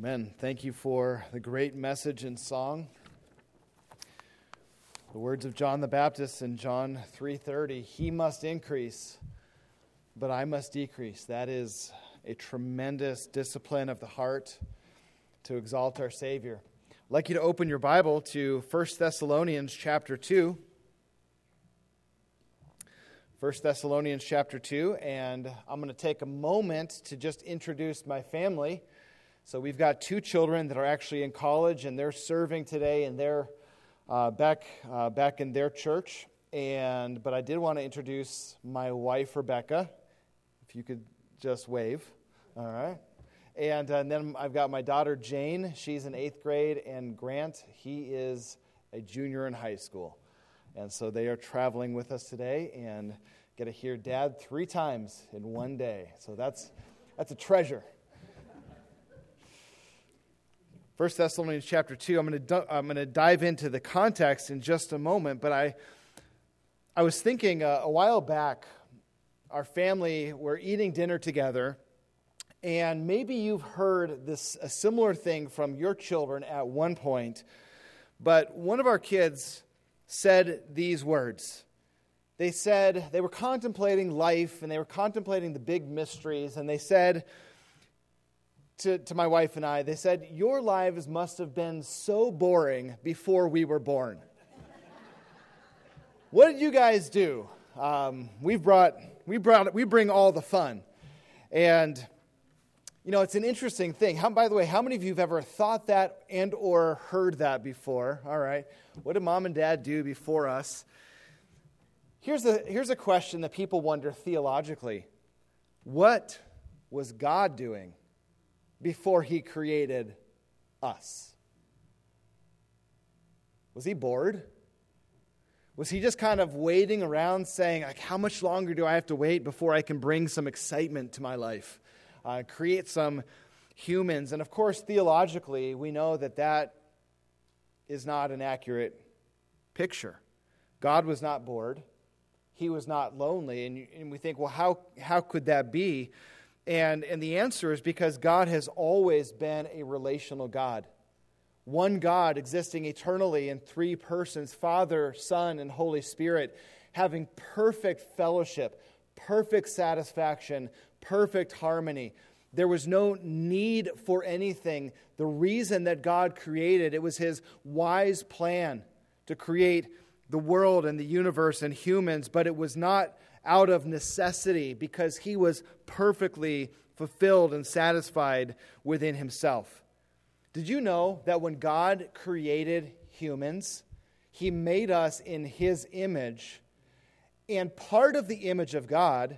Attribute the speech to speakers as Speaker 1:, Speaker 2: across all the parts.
Speaker 1: Amen. Thank you for the great message and song. The words of John the Baptist in John 3:30, "He must increase, but I must decrease." That is a tremendous discipline of the heart to exalt our Savior. I'd like you to open your Bible to 1 Thessalonians chapter 2. 1 Thessalonians chapter 2, and I'm going to take a moment to just introduce my family. So we've got two children that are actually in college, and they're serving today, and they're back in their church. But I did want to introduce my wife, Rebecca. If you could just wave. All right. And then I've got my daughter, Jane. She's in 8th grade, and Grant, he is a junior in high school. And so they are traveling with us today and get to hear Dad 3 times in one day. So that's a treasure. 1 Thessalonians chapter 2, I'm going to dive into the context in just a moment, but I was thinking a while back, our family were eating dinner together, and maybe you've heard a similar thing from your children at one point, but one of our kids said these words. They said they were contemplating life, and they were contemplating the big mysteries, and they said to my wife and I, they said, "Your lives must have been so boring before we were born." What did you guys do? We bring all the fun. And, it's an interesting thing. By the way, how many of you have ever thought that and or heard that before? All right. What did Mom and Dad do before us? Here's a question that people wonder theologically. What was God doing before He created us? Was He bored? Was He just kind of waiting around saying, how much longer do I have to wait before I can bring some excitement to my life? Create some humans. And of course, theologically, we know that is not an accurate picture. God was not bored. He was not lonely. And we think, well, how could that be? And the answer is because God has always been a relational God. One God existing eternally in 3 persons, Father, Son, and Holy Spirit, having perfect fellowship, perfect satisfaction, perfect harmony. There was no need for anything. The reason that God created, it was His wise plan to create the world and the universe and humans, but it was not out of necessity because He was perfectly fulfilled and satisfied within Himself. Did you know that when God created humans, He made us in His image, and part of the image of God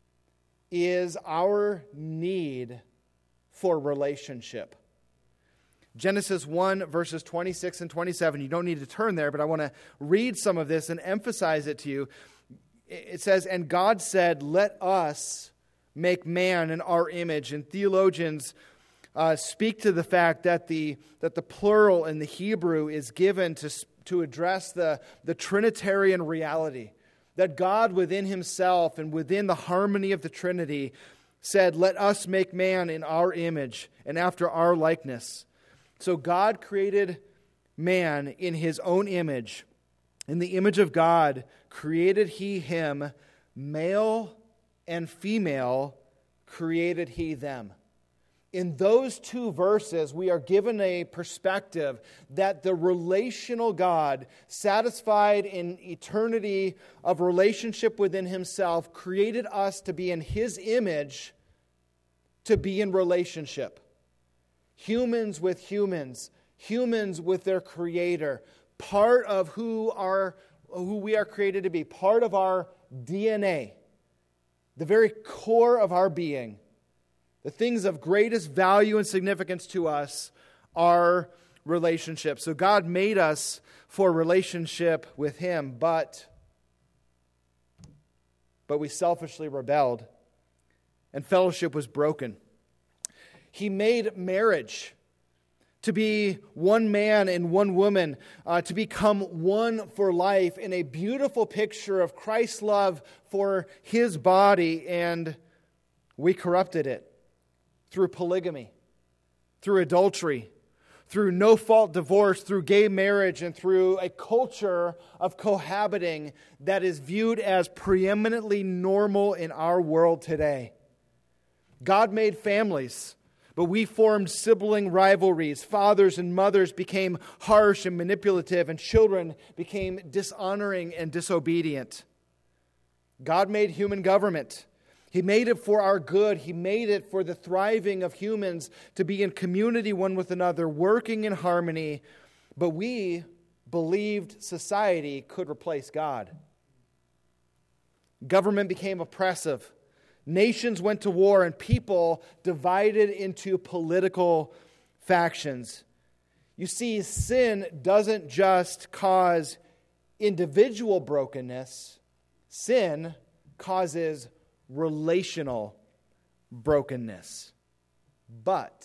Speaker 1: is our need for relationship? Genesis 1, verses 26 and 27. You don't need to turn there, but I want to read some of this and emphasize it to you. It says, "And God said, 'Let us make man in our image.'" And theologians speak to the fact that the plural in the Hebrew is given to address the Trinitarian reality. That God within Himself and within the harmony of the Trinity said, "Let us make man in our image and after our likeness." So God created man in His own image. In the image of God created He him, male and female created He them. In those 2 verses, we are given a perspective that the relational God, satisfied in eternity of relationship within Himself, created us to be in His image, to be in relationship. Humans with humans, humans with their Creator, part of who we are created to be, part of our DNA, the very core of our being. The things of greatest value and significance to us are relationships. So God made us for relationship with Him, but we selfishly rebelled, and fellowship was broken. He made marriage to be one man and one woman, to become one for life in a beautiful picture of Christ's love for His body, and we corrupted it through polygamy, through adultery, through no-fault divorce, through gay marriage, and through a culture of cohabiting that is viewed as preeminently normal in our world today. God made families, but we formed sibling rivalries. Fathers and mothers became harsh and manipulative, and children became dishonoring and disobedient. God made human government. He made it for our good. He made it for the thriving of humans to be in community one with another, working in harmony. But we believed society could replace God. Government became oppressive. Nations went to war, and people divided into political factions. You see, sin doesn't just cause individual brokenness. Sin causes relational brokenness. But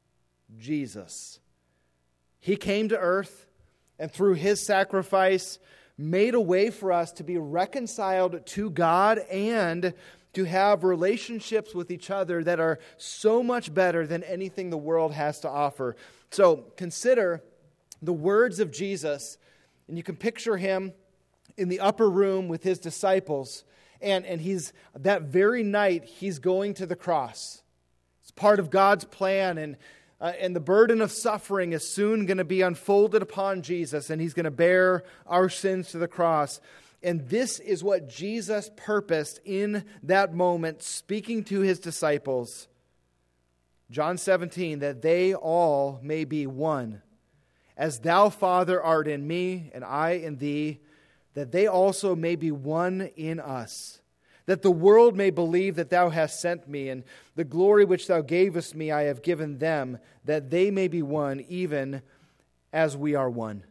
Speaker 1: Jesus, He came to earth, and through His sacrifice made a way for us to be reconciled to God and to have relationships with each other that are so much better than anything the world has to offer. So consider the words of Jesus, and you can picture Him in the upper room with His disciples. And he's that very night, He's going to the cross. It's part of God's plan, and the burden of suffering is soon going to be unfolded upon Jesus, and He's going to bear our sins to the cross. And this is what Jesus purposed in that moment, speaking to His disciples. John 17, that they all may be one. As Thou, Father, art in me, and I in Thee, that they also may be one in us, that the world may believe that Thou hast sent me, and the glory which Thou gavest me I have given them, that they may be one, even as we are one.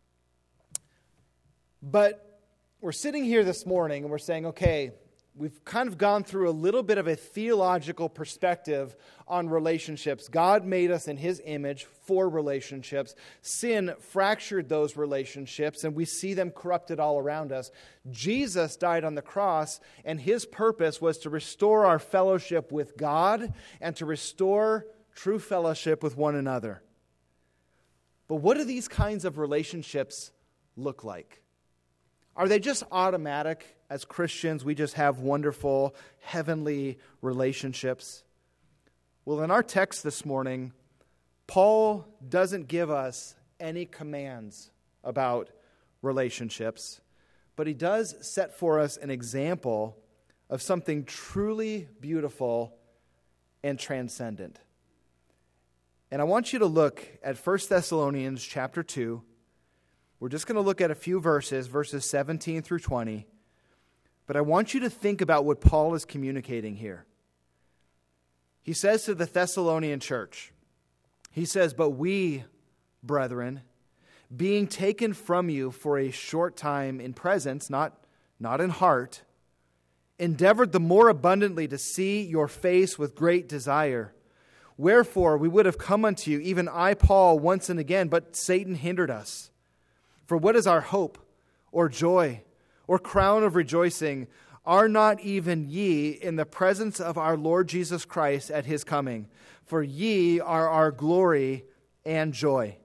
Speaker 1: But we're sitting here this morning and we're saying, okay, we've kind of gone through a little bit of a theological perspective on relationships. God made us in His image for relationships. Sin fractured those relationships, and we see them corrupted all around us. Jesus died on the cross, and His purpose was to restore our fellowship with God and to restore true fellowship with one another. But what do these kinds of relationships look like? Are they just automatic? As Christians, we just have wonderful heavenly relationships? Well, in our text this morning, Paul doesn't give us any commands about relationships, but he does set for us an example of something truly beautiful and transcendent. And I want you to look at 1 Thessalonians chapter 2. We're just going to look at a few verses 17 through 20. But I want you to think about what Paul is communicating here. He says to the Thessalonian church, he says, "But we, brethren, being taken from you for a short time in presence, not in heart, endeavored the more abundantly to see your face with great desire. Wherefore we would have come unto you, even I, Paul, once and again, but Satan hindered us. For what is our hope, or joy, or crown of rejoicing? Are not even ye in the presence of our Lord Jesus Christ at His coming? For ye are our glory and joy."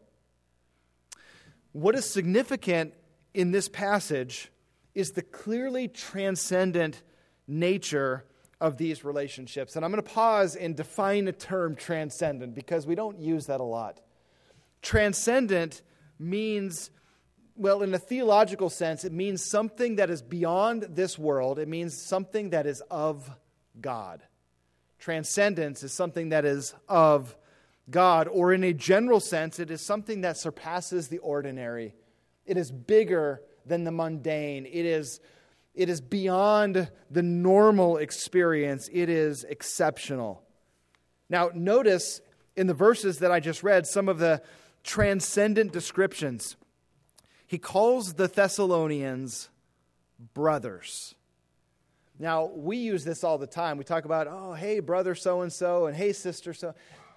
Speaker 1: What is significant in this passage is the clearly transcendent nature of these relationships. And I'm going to pause and define the term transcendent because we don't use that a lot. Transcendent means, well, in a theological sense, it means something that is beyond this world. It means something that is of God. Transcendence is something that is of God, or in a general sense, it is something that surpasses the ordinary. It is bigger than the mundane. It is beyond the normal experience. It is exceptional. Now, notice in the verses that I just read some of the transcendent descriptions. He calls the Thessalonians brothers. Now, we use this all the time. We talk about, oh, hey, brother so-and-so, and hey, sister so.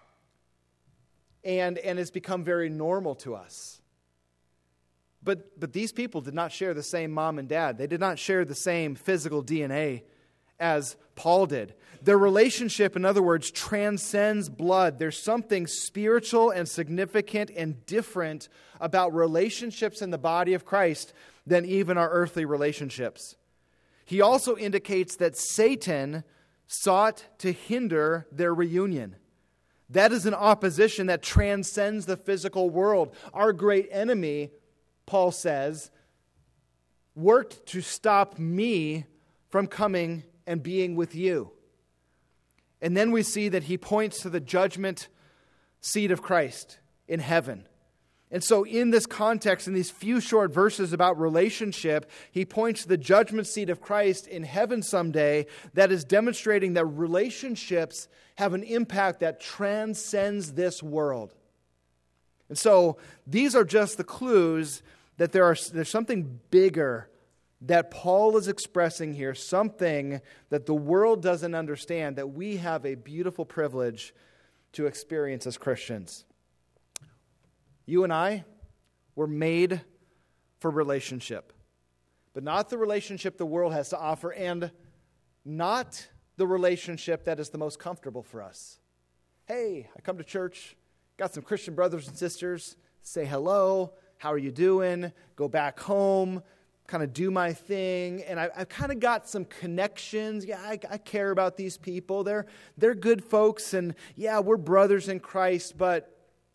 Speaker 1: And it's become very normal to us. But these people did not share the same mom and dad. They did not share the same physical DNA as Paul did. Their relationship, in other words, transcends blood. There's something spiritual and significant and different about relationships in the body of Christ than even our earthly relationships. He also indicates that Satan sought to hinder their reunion. That is an opposition that transcends the physical world. Our great enemy, Paul says, worked to stop me from coming and being with you. And then we see that he points to the judgment seat of Christ in heaven. And so in this context, in these few short verses about relationship, he points to the judgment seat of Christ in heaven someday that is demonstrating that relationships have an impact that transcends this world. And so these are just the clues that there's something bigger that Paul is expressing here, something that the world doesn't understand, that we have a beautiful privilege to experience as Christians. You and I were made for relationship, but not the relationship the world has to offer, and not the relationship that is the most comfortable for us. Hey, I come to church, got some Christian brothers and sisters, say hello, how are you doing, go back home, kind of do my thing, and I've kind of got some connections. Yeah, I care about these people. They're good folks, and yeah, we're brothers in Christ, but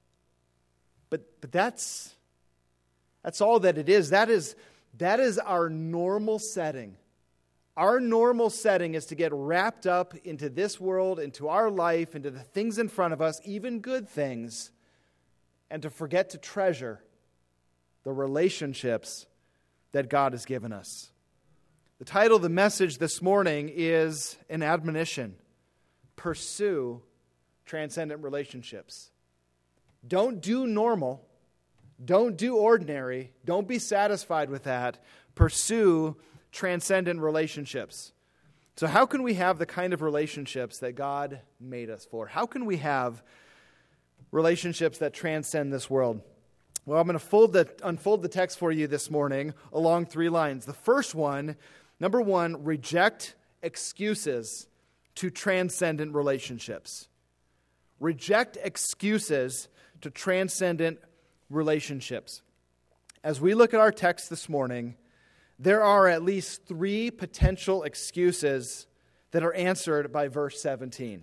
Speaker 1: that's all that it is. That is our normal setting. Our normal setting is to get wrapped up into this world, into our life, into the things in front of us, even good things, and to forget to treasure the relationships that God has given us. The title of the message this morning is an admonition: pursue transcendent relationships. Don't do normal. Don't do ordinary. Don't be satisfied with that. Pursue transcendent relationships. So how can we have the kind of relationships that God made us for? How can we have relationships that transcend this world? Well, I'm going to unfold the text for you this morning along 3 lines. The first one, number 1, reject excuses to transcendent relationships. Reject excuses to transcendent relationships. As we look at our text this morning, there are at least 3 potential excuses that are answered by verse 17.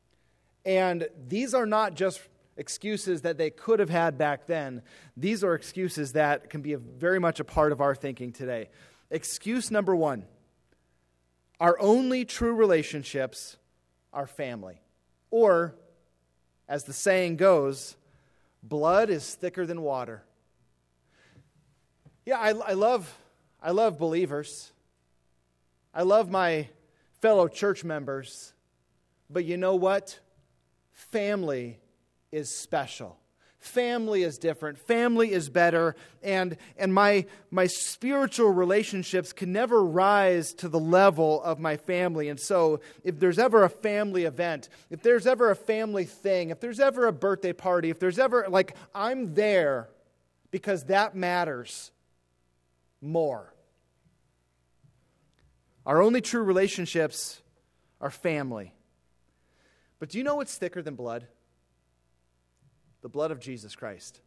Speaker 1: And these are not just excuses that they could have had back then. These are excuses that can be very much a part of our thinking today. Excuse number 1, our only true relationships are family. Or, as the saying goes, blood is thicker than water. Yeah, I love believers. I love my fellow church members. But you know what? Family is special. Family is different. Family is better. And my spiritual relationships can never rise to the level of my family. And so if there's ever a family event, if there's ever a family thing, if there's ever a birthday party, if there's ever, I'm there because that matters more. Our only true relationships are family. But do you know what's thicker than blood? The blood of Jesus Christ.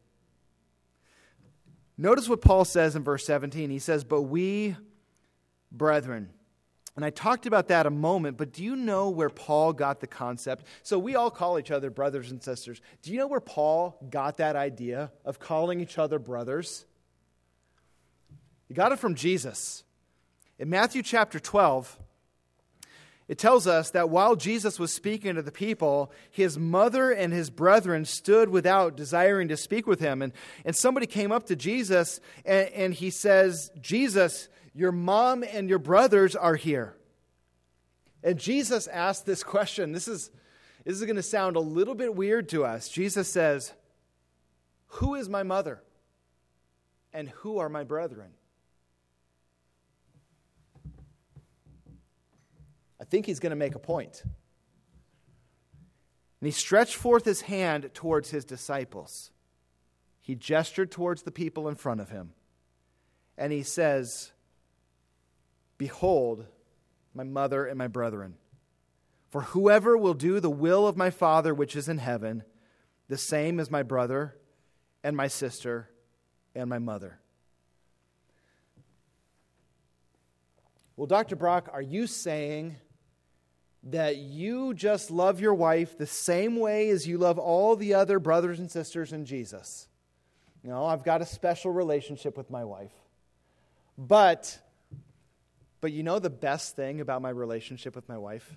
Speaker 1: Notice what Paul says in verse 17. He says, "But we, brethren." And I talked about that a moment, but do you know where Paul got the concept? So we all call each other brothers and sisters. Do you know where Paul got that idea of calling each other brothers? He got it from Jesus. In Matthew chapter 12, it tells us that while Jesus was speaking to the people, his mother and his brethren stood without, desiring to speak with him. And somebody came up to Jesus and he says, "Jesus, your mom and your brothers are here." And Jesus asked this question. This is going to sound a little bit weird to us. Jesus says, "Who is my mother? And who are my brethren?" I think he's going to make a point. And he stretched forth his hand towards his disciples. He gestured towards the people in front of him. And he says, "Behold, my mother, and my brethren. For whoever will do the will of my Father which is in heaven, the same is my brother and my sister and my mother. Well, Dr. Brock, are you saying that you just love your wife the same way as you love all the other brothers and sisters in Jesus? I've got a special relationship with my wife. But you know the best thing about my relationship with my wife?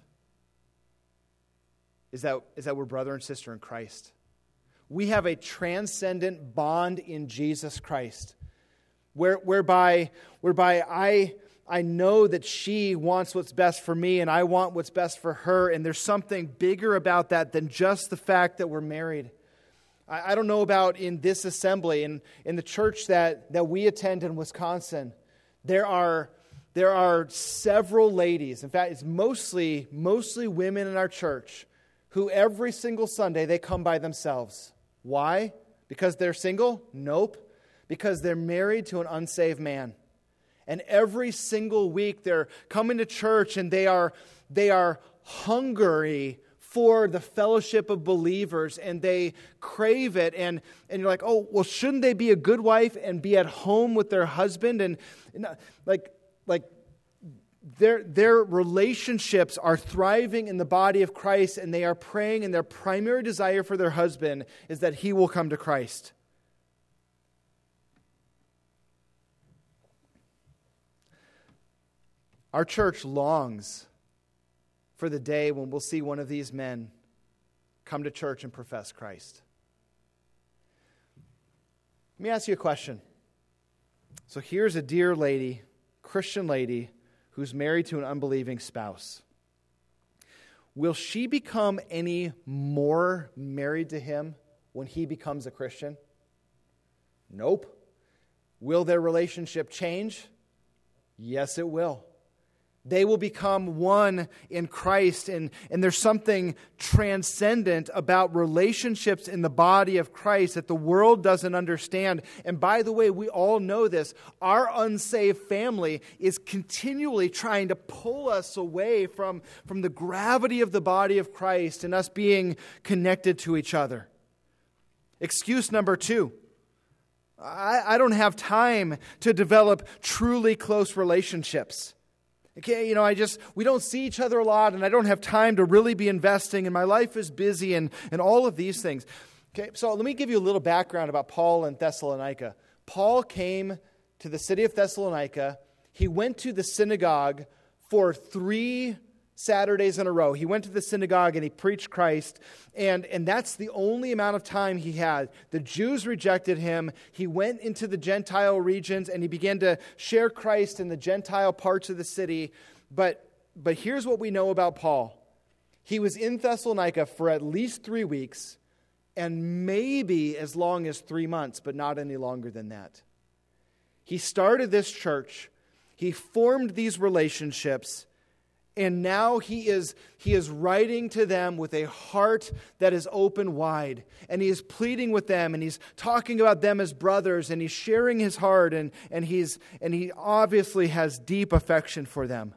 Speaker 1: Is that we're brother and sister in Christ. We have a transcendent bond in Jesus Christ, whereby I know that she wants what's best for me and I want what's best for her, and there's something bigger about that than just the fact that we're married. I don't know about in this assembly, in the church that we attend in Wisconsin, there are several ladies, in fact it's mostly women in our church, who every single Sunday they come by themselves. Why? Because they're single? Nope. Because they're married to an unsaved man. And every single week they're coming to church and they are hungry for the fellowship of believers, and they crave it. And you're like, oh, well, shouldn't they be a good wife and be at home with their husband? And like their relationships are thriving in the body of Christ, and they are praying, and their primary desire for their husband is that he will come to Christ. Our church longs for the day when we'll see one of these men come to church and profess Christ. Let me ask you a question. So here's a dear lady, Christian lady, who's married to an unbelieving spouse. Will she become any more married to him when he becomes a Christian? Nope. Will their relationship change? Yes, it will. They will become one in Christ, and there's something transcendent about relationships in the body of Christ that the world doesn't understand. And by the way, we all know this. Our unsaved family is continually trying to pull us away from the gravity of the body of Christ and us being connected to each other. Excuse number 2. I don't have time to develop truly close relationships. Okay, we don't see each other a lot, and I don't have time to really be investing, and my life is busy, and all of these things. Okay, so let me give you a little background about Paul and Thessalonica. Paul came to the city of Thessalonica. He went to the synagogue for 3 Saturdays in a row. He went to the synagogue and he preached Christ, and that's the only amount of time he had. The Jews rejected him. He went into the Gentile regions and he began to share Christ in the Gentile parts of the city. But here's what we know about Paul. He was in Thessalonica for at least 3 weeks and maybe as long as 3 months, but not any longer than that. He started this church. He formed these relationships. And now he is writing to them with a heart that is open wide. And he is pleading with them, and he's talking about them as brothers, and he's sharing his heart, and he obviously has deep affection for them.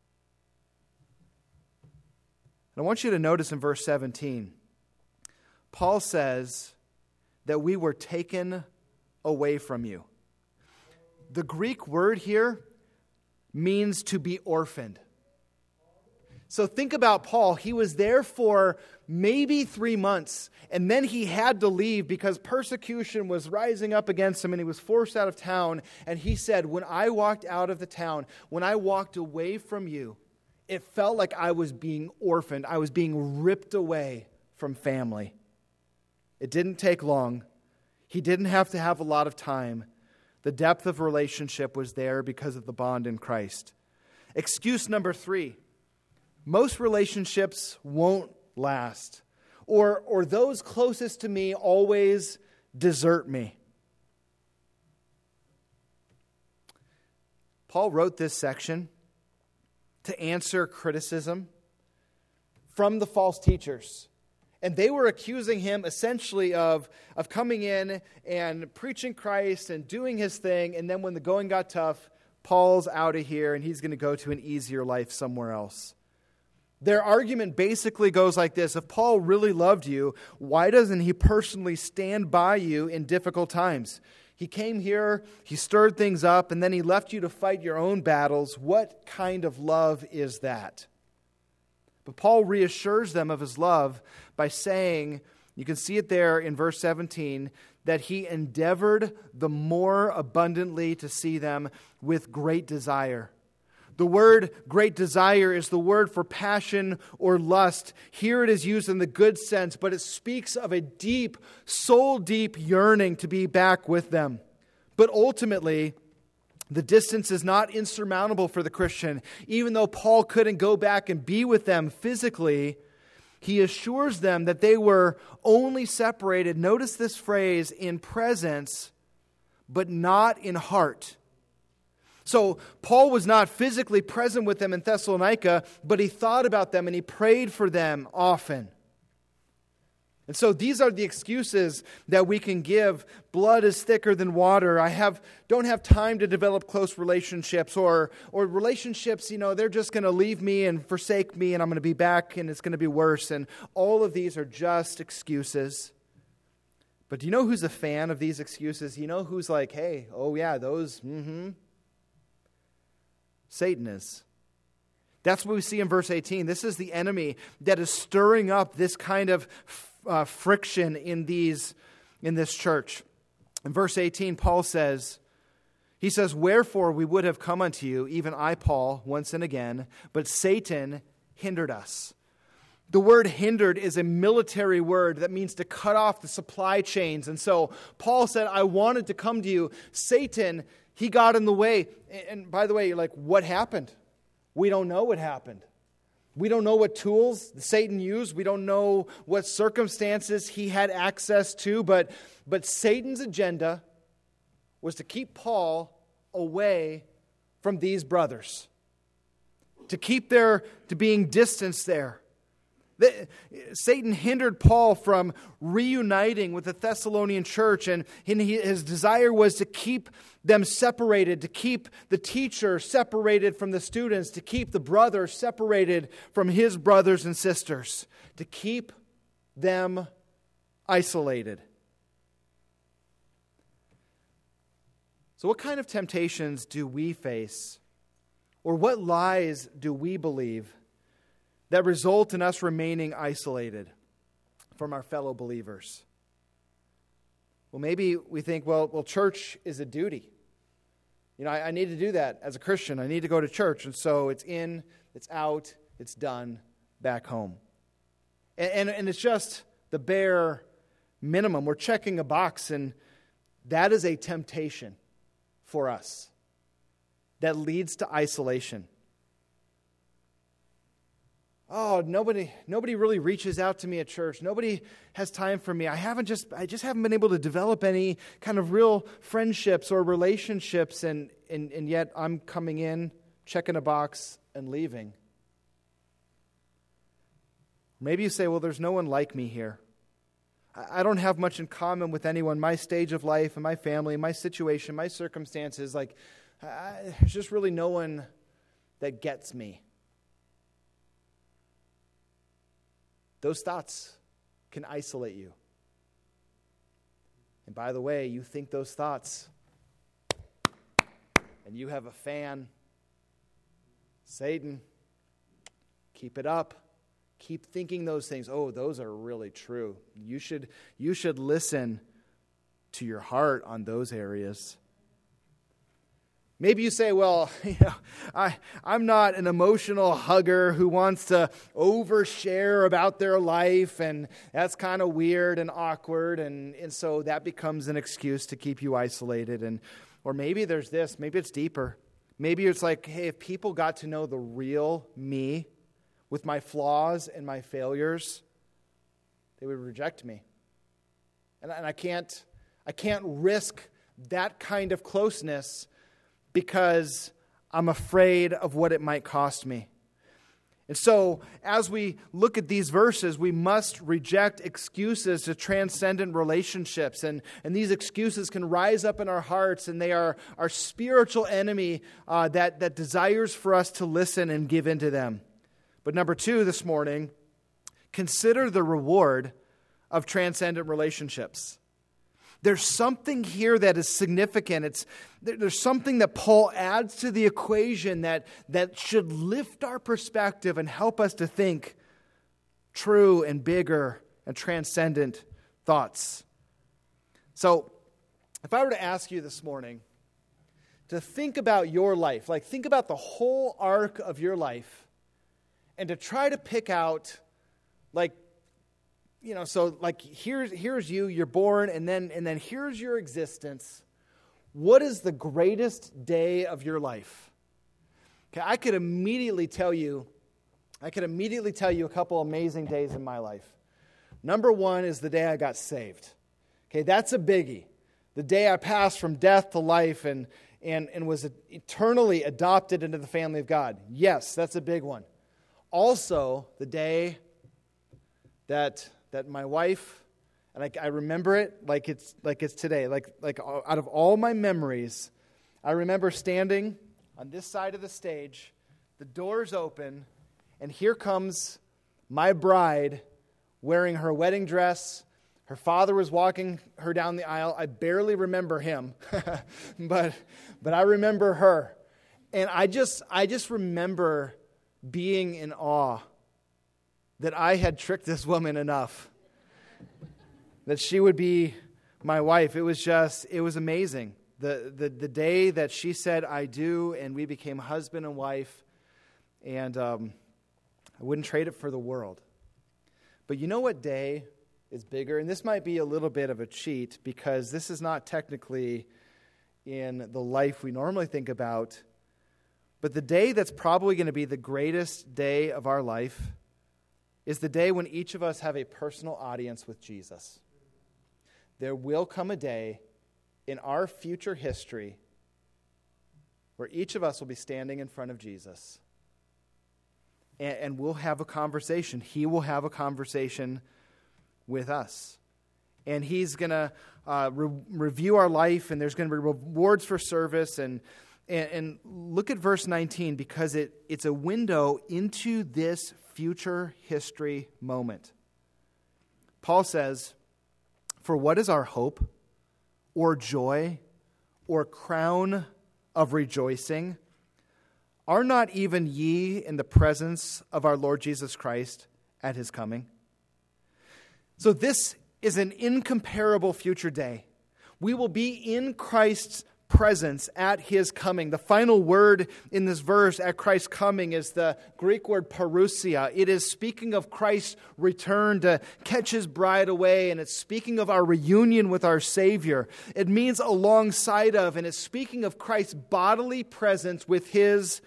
Speaker 1: And I want you to notice in verse 17, Paul says that we were taken away from you. The Greek word here means to be orphaned. So think about Paul. He was there for maybe 3 months, and then he had to leave because persecution was rising up against him, and he was forced out of town. And he said, when I walked out of the town, when I walked away from you, it felt like I was being orphaned. I was being ripped away from family. It didn't take long. He didn't have to have a lot of time. The depth of relationship was there because of the bond in Christ. Excuse number 3. Most relationships won't last, or those closest to me always desert me. Paul wrote this section to answer criticism from the false teachers. And they were accusing him essentially of coming in and preaching Christ and doing his thing, and then when the going got tough, Paul's out of here and he's going to go to an easier life somewhere else. Their argument basically goes like this: if Paul really loved you, why doesn't he personally stand by you in difficult times? He came here, he stirred things up, and then he left you to fight your own battles. What kind of love is that? But Paul reassures them of his love by saying, you can see it there in verse 17, that he endeavored the more abundantly to see them with great desire. The word great desire is the word for passion or lust. Here it is used in the good sense, but it speaks of a deep, soul-deep yearning to be back with them. But ultimately, the distance is not insurmountable for the Christian. Even though Paul couldn't go back and be with them physically, he assures them that they were only separated, notice this phrase, in presence, but not in heart. So Paul was not physically present with them in Thessalonica, but he thought about them and he prayed for them often. And so these are the excuses that we can give. Blood is thicker than water. Don't have time to develop close relationships, or relationships, they're just going to leave me and forsake me, and I'm going to be back and it's going to be worse. And all of these are just excuses. But do you know who's a fan of these excuses? You know who's like, hey, oh yeah, those, Satan is. That's what we see in verse 18. This is the enemy that is stirring up this kind of friction in this church. In verse 18, Paul says, wherefore we would have come unto you, even I, Paul, once and again, but Satan hindered us. The word hindered is a military word that means to cut off the supply chains. And so Paul said, I wanted to come to you. Satan, he got in the way. And by the way, what happened? We don't know what happened. We don't know what tools Satan used. We don't know what circumstances he had access to. But Satan's agenda was to keep Paul away from these brothers. To being distanced there. Satan hindered Paul from reuniting with the Thessalonian church, and his desire was to keep them separated, to keep the teacher separated from the students, to keep the brother separated from his brothers and sisters, to keep them isolated. So what kind of temptations do we face, or what lies do we believe that result in us remaining isolated from our fellow believers? Well, maybe we think, well, church is a duty. I need to do that as a Christian. I need to go to church. And so it's in, it's out, it's done, back home. And it's just the bare minimum. We're checking a box, and that is a temptation for us that leads to isolation. Oh, nobody really reaches out to me at church. Nobody has time for me. I just haven't been able to develop any kind of real friendships or relationships, and yet I'm coming in, checking a box, and leaving. Maybe you say, well, there's no one like me here. I don't have much in common with anyone. My stage of life and my family, my situation, my circumstances, there's just really no one that gets me. Those thoughts can isolate you. And by the way, you think those thoughts, and you have a fan. Satan, keep it up. Keep thinking those things. Oh, those are really true. You should listen to your heart on those areas. Maybe you say, well, I'm not an emotional hugger who wants to overshare about their life, and that's kind of weird and awkward, and so that becomes an excuse to keep you isolated. Or maybe there's this, maybe it's deeper. Maybe it's like, hey, if people got to know the real me with my flaws and my failures, they would reject me. And I can't risk that kind of closeness because I'm afraid of what it might cost me. And so, as we look at these verses, we must reject excuses to transcendent relationships. And these excuses can rise up in our hearts, and they are our spiritual enemy that desires for us to listen and give into them. But number 2 this morning, consider the reward of transcendent relationships. There's something here that is significant. There's something that Paul adds to the equation that should lift our perspective and help us to think true and bigger and transcendent thoughts. So, if I were to ask you this morning to think about your life, like think about the whole arc of your life, and to try to pick out, here's you, you're born, and then here's your existence. What is the greatest day of your life? Okay, I could immediately tell you a couple amazing days in my life. Number 1 is the day I got saved. Okay, that's a biggie. The day I passed from death to life and was eternally adopted into the family of God. Yes, that's a big one. Also, the day that my wife, and I remember it like it's today, like out of all my memories, I remember standing on this side of the stage, the doors open, and here comes my bride wearing her wedding dress. Her father was walking her down the aisle. I barely remember him, but I remember her, and I just remember being in awe that I had tricked this woman enough that she would be my wife. It was amazing. The day that she said, "I do," and we became husband and wife, and I wouldn't trade it for the world. But you know what day is bigger? And this might be a little bit of a cheat because this is not technically in the life we normally think about, but the day that's probably going to be the greatest day of our life is the day when each of us have a personal audience with Jesus. There will come a day in our future history where each of us will be standing in front of Jesus. And we'll have a conversation. He will have a conversation with us. And he's going to review our life, and there's going to be rewards for service. And look at verse 19, because it's a window into this future history moment. Paul says, "For what is our hope, or joy, or crown of rejoicing? Are not even ye in the presence of our Lord Jesus Christ at his coming?" So this is an incomparable future day. We will be in Christ's presence at his coming. The final word in this verse, at Christ's coming, is the Greek word parousia. It is speaking of Christ's return to catch his bride away, and it's speaking of our reunion with our Savior. It means alongside of, and it's speaking of Christ's bodily presence with his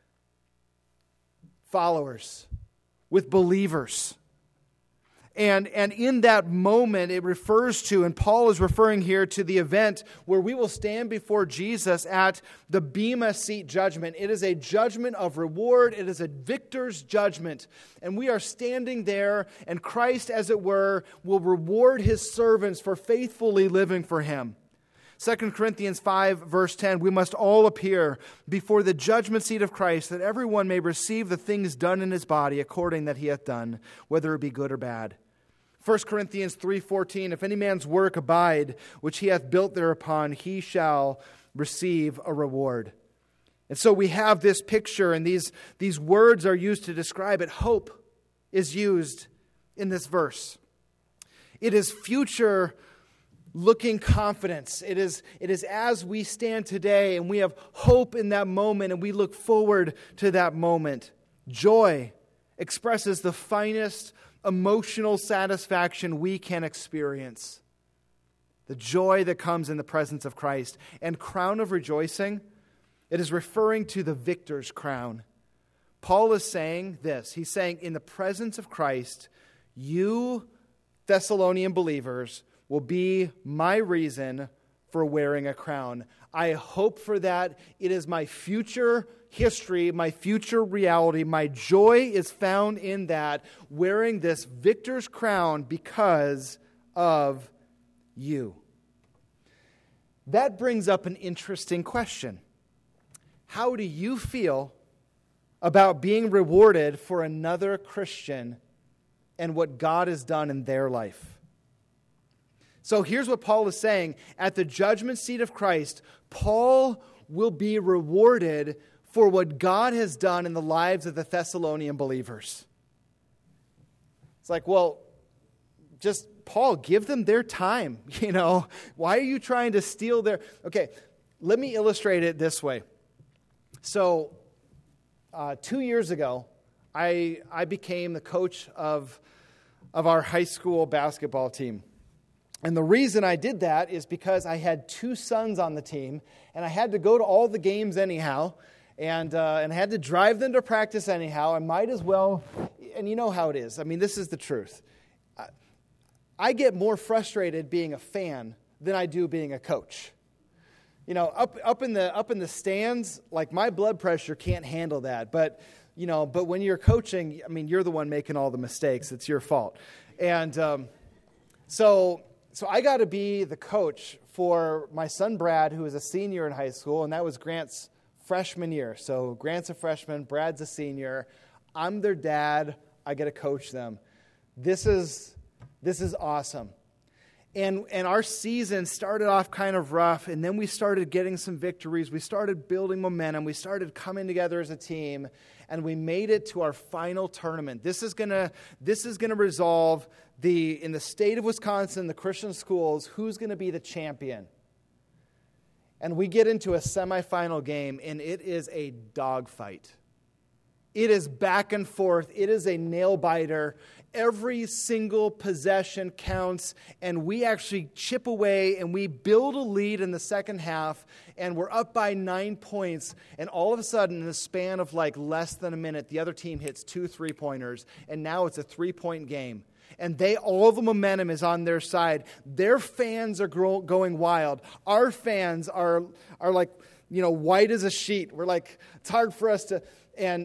Speaker 1: followers, with believers. And in that moment, it refers to, and Paul is referring here to the event where we will stand before Jesus at the Bema Seat judgment. It is a judgment of reward. It is a victor's judgment. And we are standing there, and Christ, as it were, will reward his servants for faithfully living for him. 2 Corinthians 5, verse 10, "We must all appear before the judgment seat of Christ, that everyone may receive the things done in his body according that he hath done, whether it be good or bad." 1 Corinthians 3:14, "If any man's work abide, which he hath built thereupon, he shall receive a reward." And so we have this picture, and these words are used to describe it. Hope is used in this verse. It is future-looking confidence. It is as we stand today, and we have hope in that moment, and we look forward to that moment. Joy expresses the finest emotional satisfaction we can experience. The joy that comes in the presence of Christ. And crown of rejoicing, it is referring to the victor's crown. Paul is saying this. He's saying, in the presence of Christ, you, Thessalonian believers, will be my reason for wearing a crown. I hope for that. It is my future history, my future reality. My joy is found in that, wearing this victor's crown because of you. That brings up an interesting question. How do you feel about being rewarded for another Christian and what God has done in their life? So here's what Paul is saying. At the judgment seat of Christ, Paul will be rewarded for what God has done in the lives of the Thessalonian believers. It's like, well, just, Paul, give them their time. Why are you trying to steal their... Okay, let me illustrate it this way. So, 2 years ago, I became the coach of our high school basketball team. And the reason I did that is because I had 2 sons on the team, and I had to go to all the games anyhow, and I had to drive them to practice anyhow. I might as well, and you know how it is. I mean, this is the truth. I get more frustrated being a fan than I do being a coach. Up in the stands, like, my blood pressure can't handle that. But when you're coaching, I mean, you're the one making all the mistakes. It's your fault. And so I got to be the coach for my son Brad, who is a senior in high school, and that was Grant's freshman year. So Grant's a freshman, Brad's a senior. I'm their dad. I get to coach them. This is awesome. And our season started off kind of rough, and then we started getting some victories. We started building momentum. We started coming together as a team, and we made it to our final tournament. This is gonna resolve in the state of Wisconsin, the Christian schools, who's going to be the champion. And we get into a semifinal game, and it is a dogfight. It is back and forth. It is a nail-biter. Every single possession counts, and we actually chip away, and we build a lead in the second half, and we're up by 9 points, and all of a sudden, in the span of like less than a minute, the other team hits 2 3-pointers, and now it's a 3-point game. And all the momentum is on their side. Their fans are going wild. Our fans are like, white as a sheet. We're like, it's hard for us to, and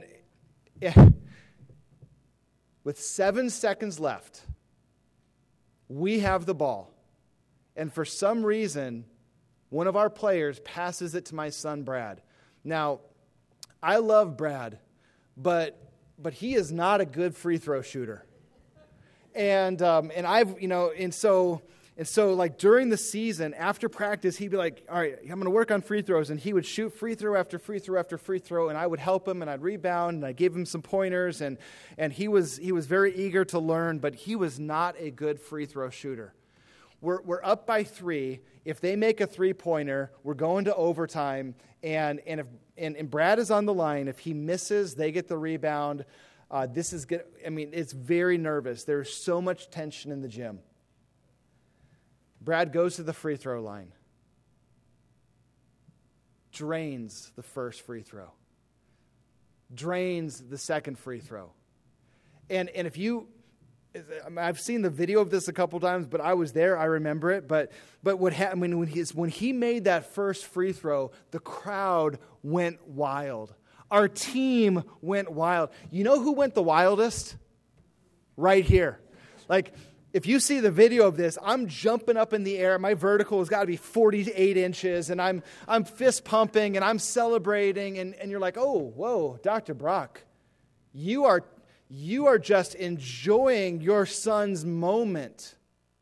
Speaker 1: with 7 seconds left, we have the ball. And for some reason, one of our players passes it to my son, Brad. Now, I love Brad, but he is not a good free throw shooter. And so like during the season, after practice, he'd be like, all right, I'm going to work on free throws. And he would shoot free throw after free throw after free throw. And I would help him, and I'd rebound, and I gave him some pointers. And he was very eager to learn, but he was not a good free throw shooter. We're up by 3. If they make a 3-pointer, we're going to overtime. And Brad is on the line. If he misses, they get the rebound. This is good. I mean, it's very nervous. There's so much tension in the gym. Brad goes to the free throw line. Drains the first free throw. Drains the second free throw. And if you, I've seen the video of this a couple times, but I was there. I remember it. But what happened when he made that first free throw, the crowd went wild. Our team went wild. You know who went the wildest? Right here. Like, if you see the video of this, I'm jumping up in the air. My vertical has got to be 48 inches, and I'm fist pumping, and I'm celebrating, and you're like, oh, whoa, Dr. Brock, you are just enjoying your son's moment.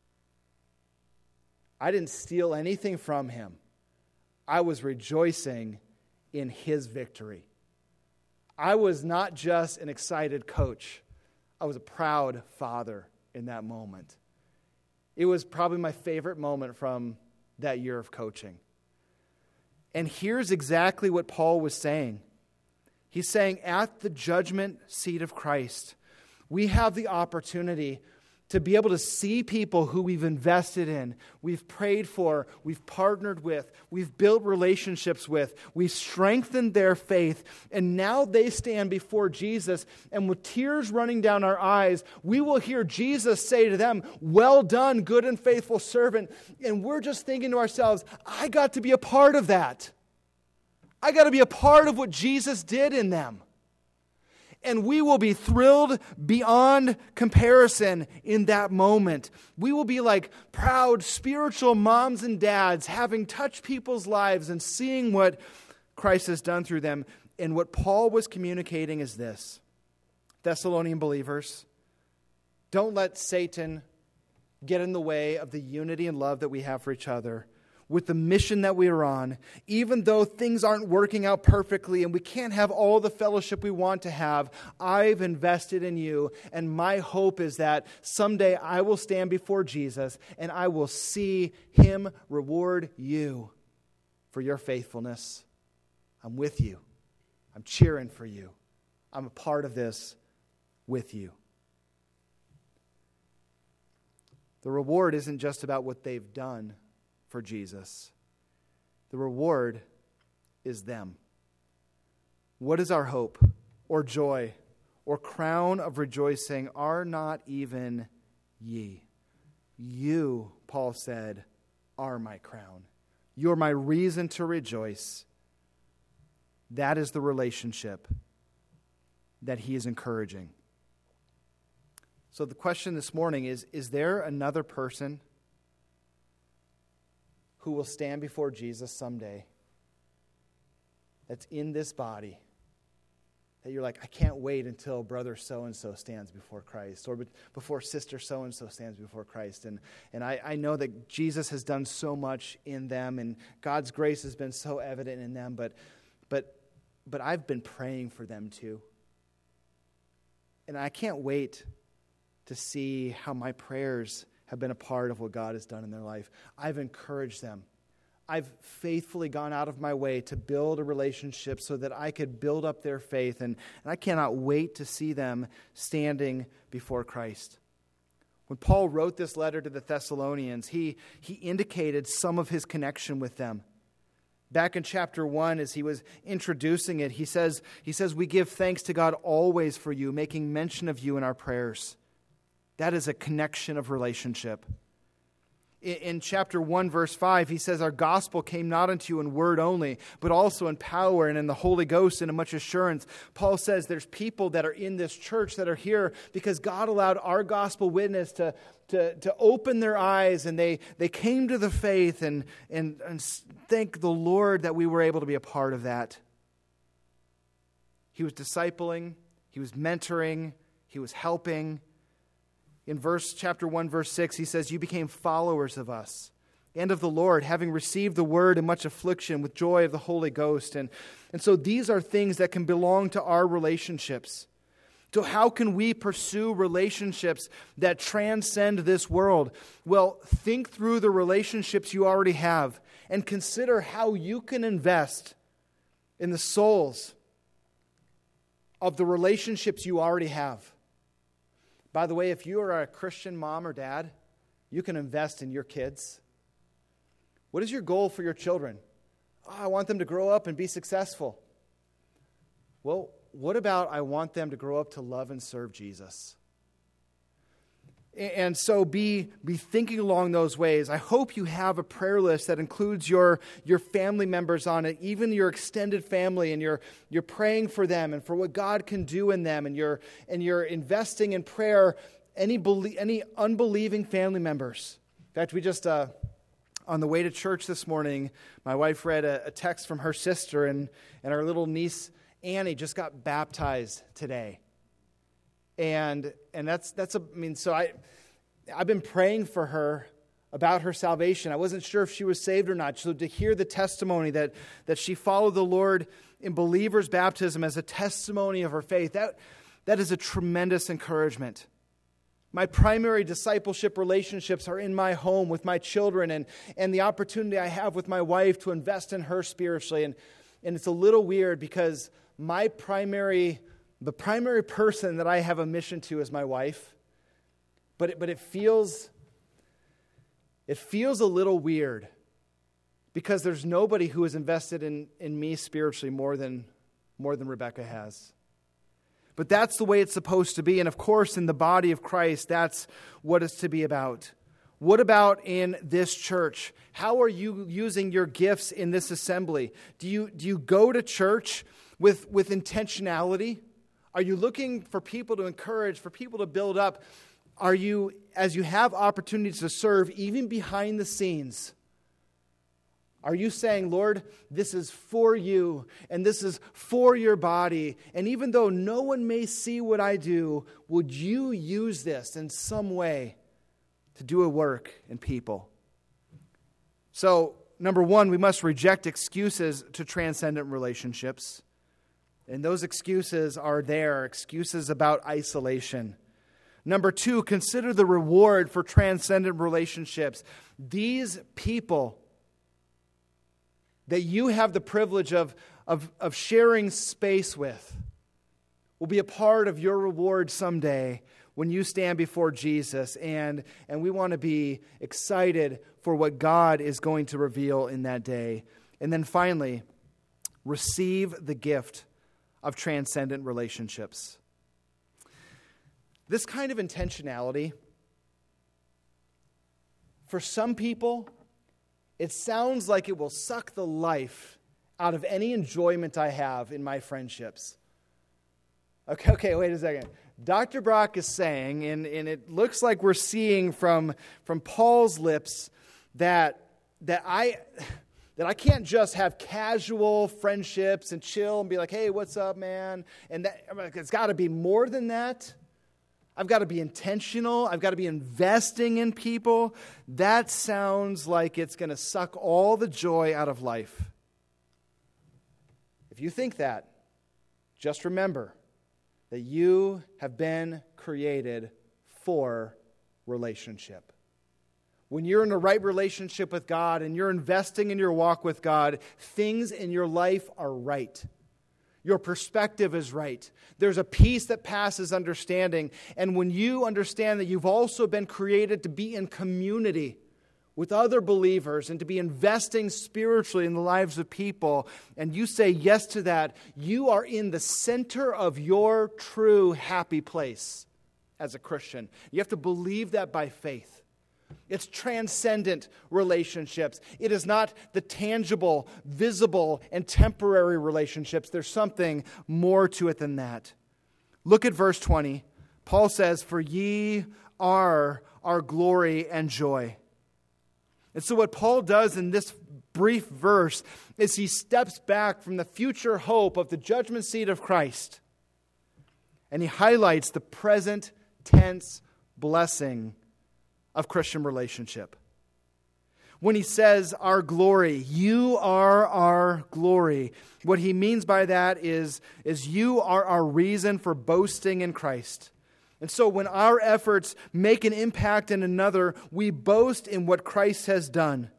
Speaker 1: I didn't steal anything from him. I was rejoicing in his victory. I was not just an excited coach. I was a proud father in that moment. It was probably my favorite moment from that year of coaching. And here's exactly what Paul was saying. He's saying, at the judgment seat of Christ, we have the opportunity to be able to see people who we've invested in, we've prayed for, we've partnered with, we've built relationships with, we've strengthened their faith, and now they stand before Jesus, and with tears running down our eyes, we will hear Jesus say to them, "Well done, good and faithful servant." And we're just thinking to ourselves, I got to be a part of that. I got to be a part of what Jesus did in them. And we will be thrilled beyond comparison in that moment. We will be like proud spiritual moms and dads having touched people's lives and seeing what Christ has done through them. And what Paul was communicating is this: Thessalonian believers, don't let Satan get in the way of the unity and love that we have for each other, with the mission that we are on. Even though things aren't working out perfectly and we can't have all the fellowship we want to have, I've invested in you, and my hope is that someday I will stand before Jesus and I will see Him reward you for your faithfulness. I'm with you. I'm cheering for you. I'm a part of this with you. The reward isn't just about what they've done for Jesus. The reward is them. What is our hope or joy or crown of rejoicing? Are not even ye? You, Paul said, are my crown. You're my reason to rejoice. That is the relationship that he is encouraging. So the question this morning is there another person who will stand before Jesus someday that's in this body, that you're like, I can't wait until brother so-and-so stands before Christ, or before sister so-and-so stands before Christ. And I know that Jesus has done so much in them, and God's grace has been so evident in them, but I've been praying for them too. And I can't wait to see how my prayers have been a part of what God has done in their life. I've encouraged them. I've faithfully gone out of my way to build a relationship so that I could build up their faith, and I cannot wait to see them standing before Christ. When Paul wrote this letter to the Thessalonians, he indicated some of his connection with them. Back in chapter 1, as he was introducing it, he says, we give thanks to God always for you, making mention of you in our prayers. That is a connection of relationship. In chapter 1, verse 5, he says, our gospel came not unto you in word only, but also in power and in the Holy Ghost and in much assurance. Paul says there's people that are in this church that are here because God allowed our gospel witness to open their eyes, and they came to the faith, and thank the Lord that we were able to be a part of that. He was discipling, he was mentoring, he was helping. In chapter 1, verse 6, he says, you became followers of us and of the Lord, having received the word in much affliction with joy of the Holy Ghost. And so these are things that can belong to our relationships. So how can we pursue relationships that transcend this world? Well, think through the relationships you already have and consider how you can invest in the souls of the relationships you already have. By the way, if you are a Christian mom or dad, you can invest in your kids. What is your goal for your children? Oh, I want them to grow up and be successful. Well, what about I want them to grow up to love and serve Jesus? And so be thinking along those ways. I hope you have a prayer list that includes your family members on it, even your extended family, and you're praying for them and for what God can do in them, and you're investing in prayer any unbelieving family members. In fact, we just on the way to church this morning, my wife read a text from her sister, and our little niece Annie just got baptized today. And so I've been praying for her about her salvation. I wasn't sure if she was saved or not. So to hear the testimony that she followed the Lord in believer's baptism as a testimony of her faith, that is a tremendous encouragement. My primary discipleship relationships are in my home with my children, and the opportunity I have with my wife to invest in her spiritually. And it's a little weird because the primary person that I have a mission to is my wife. But it feels a little weird because there's nobody who has invested in me spiritually more than Rebecca has. But that's the way it's supposed to be. And of course, in the body of Christ, that's what it's to be about. What about in this church? How are you using your gifts in this assembly? Do you go to church with intentionality? Are you looking for people to encourage, for people to build up? Are you, as you have opportunities to serve, even behind the scenes, are you saying, Lord, this is for you, and this is for your body, and even though no one may see what I do, would you use this in some way to do a work in people? So, number one, we must reject excuses to transcendent relationships. And those excuses are there, excuses about isolation. Number two, consider the reward for transcendent relationships. These people that you have the privilege of sharing space with will be a part of your reward someday when you stand before Jesus. And we want to be excited for what God is going to reveal in that day. And then finally, receive the gift of transcendent relationships. This kind of intentionality, for some people, it sounds like it will suck the life out of any enjoyment I have in my friendships. Okay, wait a second. Dr. Brock is saying, and it looks like we're seeing from Paul's lips that I can't just have casual friendships and chill and be like, hey, what's up, man? And that, it's got to be more than that. I've got to be intentional. I've got to be investing in people. That sounds like it's going to suck all the joy out of life. If you think that, just remember that you have been created for relationship. When you're in a right relationship with God and you're investing in your walk with God, things in your life are right. Your perspective is right. There's a peace that passes understanding. And when you understand that you've also been created to be in community with other believers and to be investing spiritually in the lives of people, and you say yes to that, you are in the center of your true happy place as a Christian. You have to believe that by faith. It's transcendent relationships. It is not the tangible, visible, and temporary relationships. There's something more to it than that. Look at verse 20. Paul says, "For ye are our glory and joy." And so what Paul does in this brief verse is he steps back from the future hope of the judgment seat of Christ, and he highlights the present tense blessing of Christian relationship. When he says our glory, you are our glory. What he means by that is you are our reason for boasting in Christ. And so when our efforts make an impact in another, we boast in what Christ has done.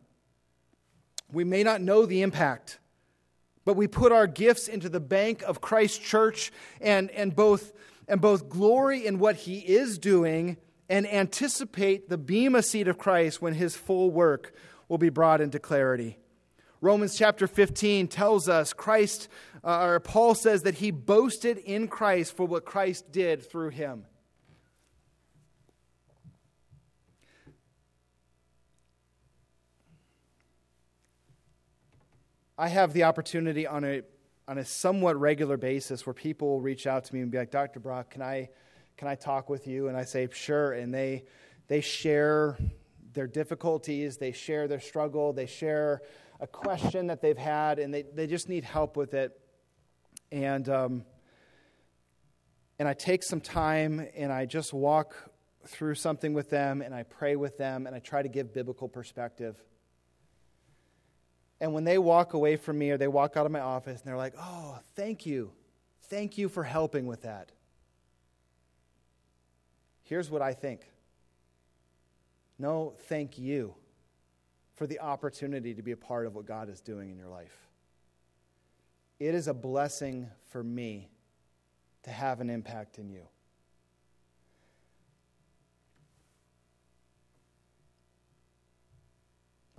Speaker 1: We may not know the impact, but we put our gifts into the bank of Christ's church and both glory in what he is doing and anticipate the bema seat of Christ when his full work will be brought into clarity. Romans chapter 15 tells us Paul says that he boasted in Christ for what Christ did through him. I have the opportunity on a somewhat regular basis where people will reach out to me and be like, Dr. Brock, can I talk with you? And I say, sure. And they share their difficulties, they share their struggle, they share a question that they've had, and they just need help with it. And I take some time and I just walk through something with them and I pray with them and I try to give biblical perspective. And when they walk away from me or they walk out of my office and they're like, oh, thank you. Thank you for helping with that. Here's what I think. No, thank you for the opportunity to be a part of what God is doing in your life. It is a blessing for me to have an impact in you.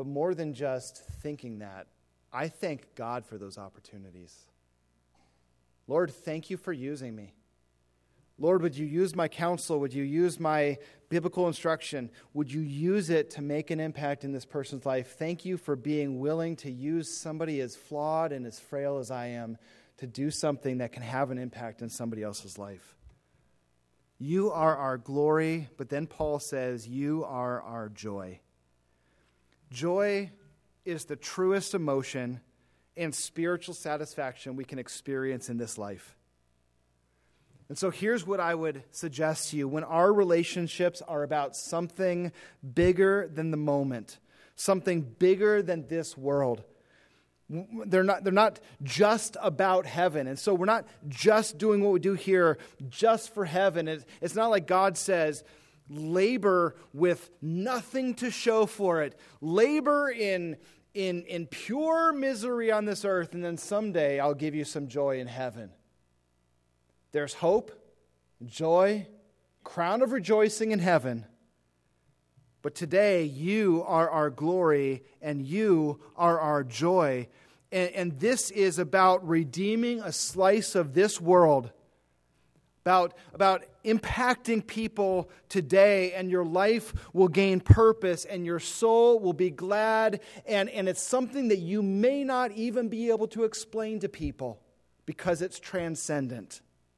Speaker 1: But more than just thinking that, I thank God for those opportunities. Lord, thank you for using me. Lord, would you use my counsel? Would you use my biblical instruction? Would you use it to make an impact in this person's life? Thank you for being willing to use somebody as flawed and as frail as I am to do something that can have an impact in somebody else's life. You are our glory, but then Paul says, you are our joy. Joy is the truest emotion and spiritual satisfaction we can experience in this life. And so here's what I would suggest to you. When our relationships are about something bigger than the moment, something bigger than this world, they're not just about heaven. And so we're not just doing what we do here just for heaven. It's not like God says, labor with nothing to show for it. Labor in pure misery on this earth, and then someday I'll give you some joy in heaven. There's hope, joy, crown of rejoicing in heaven. But today, you are our glory and you are our joy. And this is about redeeming a slice of this world, about impacting people today, and your life will gain purpose and your soul will be glad. And it's something that you may not even be able to explain to people because it's transcendent.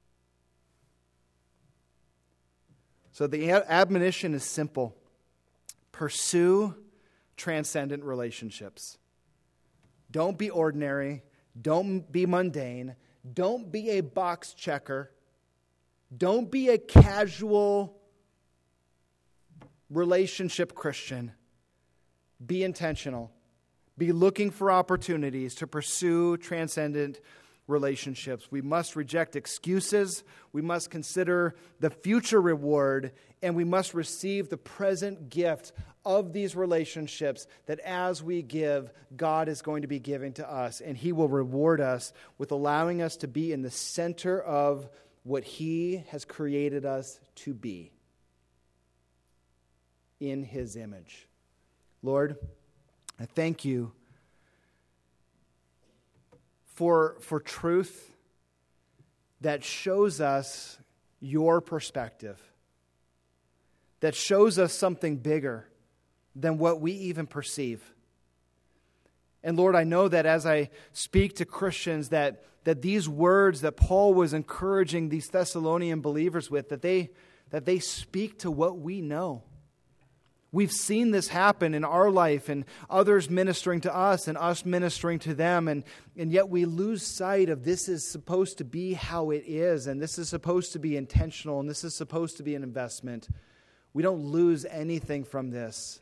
Speaker 1: So the admonition is simple. Pursue transcendent relationships. Don't be ordinary. Don't be mundane. Don't be a box checker. Don't be a casual relationship Christian. Be intentional. Be looking for opportunities to pursue transcendent relationships. We must reject excuses. We must consider the future reward, and we must receive the present gift of these relationships that as we give, God is going to be giving to us, and He will reward us with allowing us to be in the center of what He has created us to be in His image. Lord, I thank you for truth that shows us your perspective, that shows us something bigger than what we even perceive. And Lord, I know that as I speak to Christians, that these words that Paul was encouraging these Thessalonian believers with, that they speak to what we know. We've seen this happen in our life and others ministering to us and us ministering to them, and yet we lose sight of this is supposed to be how it is, and this is supposed to be intentional, and this is supposed to be an investment. We don't lose anything from this.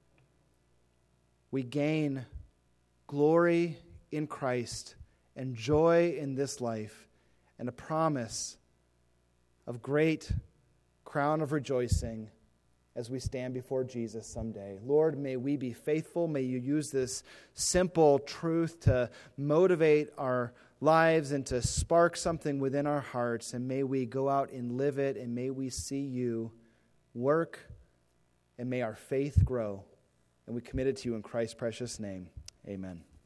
Speaker 1: We gain glory in Christ and joy in this life and a promise of great crown of rejoicing as we stand before Jesus someday. Lord, may we be faithful. May you use this simple truth to motivate our lives and to spark something within our hearts. And may we go out and live it. And may we see you work. And may our faith grow. And we commit it to you in Christ's precious name. Amen.